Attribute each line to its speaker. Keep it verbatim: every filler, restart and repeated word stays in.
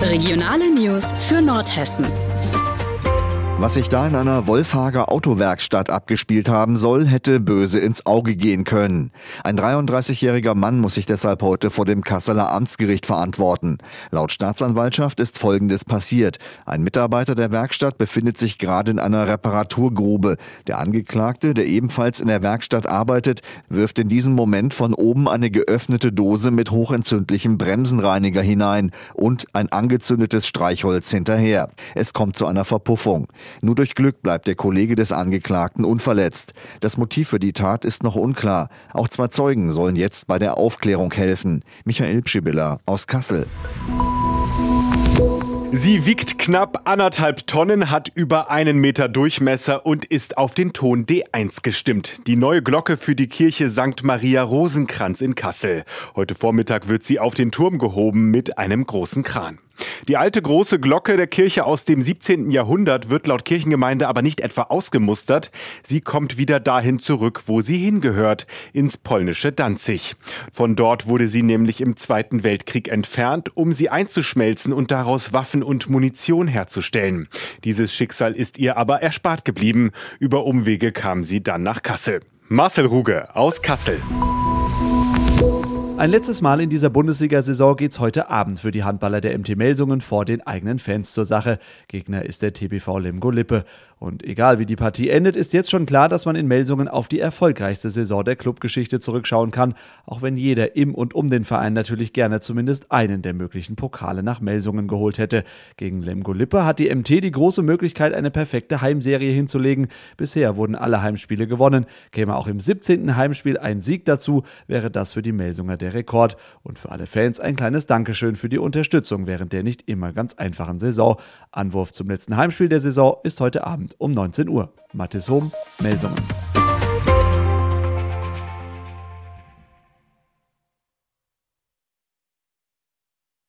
Speaker 1: Regionale News für Nordhessen.
Speaker 2: Was sich da in einer Wolfhager Autowerkstatt abgespielt haben soll, hätte böse ins Auge gehen können. Ein dreiunddreißigjähriger Mann muss sich deshalb heute vor dem Kasseler Amtsgericht verantworten. Laut Staatsanwaltschaft ist Folgendes passiert. Ein Mitarbeiter der Werkstatt befindet sich gerade in einer Reparaturgrube. Der Angeklagte, der ebenfalls in der Werkstatt arbeitet, wirft in diesem Moment von oben eine geöffnete Dose mit hochentzündlichem Bremsenreiniger hinein und ein angezündetes Streichholz hinterher. Es kommt zu einer Verpuffung. Nur durch Glück bleibt der Kollege des Angeklagten unverletzt. Das Motiv für die Tat ist noch unklar. Auch zwei Zeugen sollen jetzt bei der Aufklärung helfen. Michael Pschibiller aus Kassel.
Speaker 3: Sie wiegt knapp anderthalb Tonnen, hat über einen Meter Durchmesser und ist auf den Ton D eins gestimmt. Die neue Glocke für die Kirche Sankt Maria Rosenkranz in Kassel. Heute Vormittag wird sie auf den Turm gehoben mit einem großen Kran. Die alte große Glocke der Kirche aus dem siebzehnten Jahrhundert wird laut Kirchengemeinde aber nicht etwa ausgemustert. Sie kommt wieder dahin zurück, wo sie hingehört, ins polnische Danzig. Von dort wurde sie nämlich im Zweiten Weltkrieg entfernt, um sie einzuschmelzen und daraus Waffen und Munition herzustellen. Dieses Schicksal ist ihr aber erspart geblieben. Über Umwege kam sie dann nach Kassel. Marcel Ruge aus Kassel.
Speaker 4: Ein letztes Mal in dieser Bundesliga-Saison geht's heute Abend für die Handballer der M T Melsungen vor den eigenen Fans zur Sache. Gegner ist der T B V Lemgo-Lippe. Und egal wie die Partie endet, ist jetzt schon klar, dass man in Melsungen auf die erfolgreichste Saison der Clubgeschichte zurückschauen kann, auch wenn jeder im und um den Verein natürlich gerne zumindest einen der möglichen Pokale nach Melsungen geholt hätte. Gegen Lemgo-Lippe hat die M T die große Möglichkeit, eine perfekte Heimserie hinzulegen. Bisher wurden alle Heimspiele gewonnen. Käme auch im siebzehnten Heimspiel ein Sieg dazu, wäre das für die Melsunger der Rekord. Und für alle Fans ein kleines Dankeschön für die Unterstützung während der nicht immer ganz einfachen Saison. Anwurf zum letzten Heimspiel der Saison ist heute Abend um neunzehn Uhr. Mathis Hohm, Melsungen.